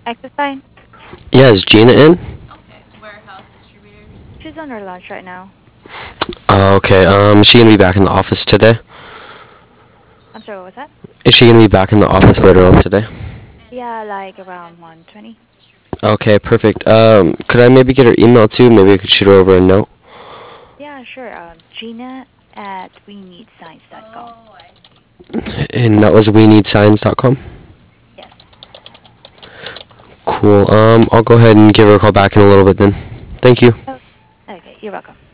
Access line? Yeah, is Gina in? She's on her lunch right now. Okay, is she gonna be back in the office today? I'm sorry, what was that? Is she gonna be back in the office later on today? Yeah, like around 1:20. Okay, perfect. Could I maybe get her email too? Maybe I could shoot her over a note. Yeah, sure. Gina at weneedscience.com. And that was weneedsigns.com. Yes. Cool. I'll go ahead and give her a call back in a little bit then. Thank you. Oh, okay. You're welcome.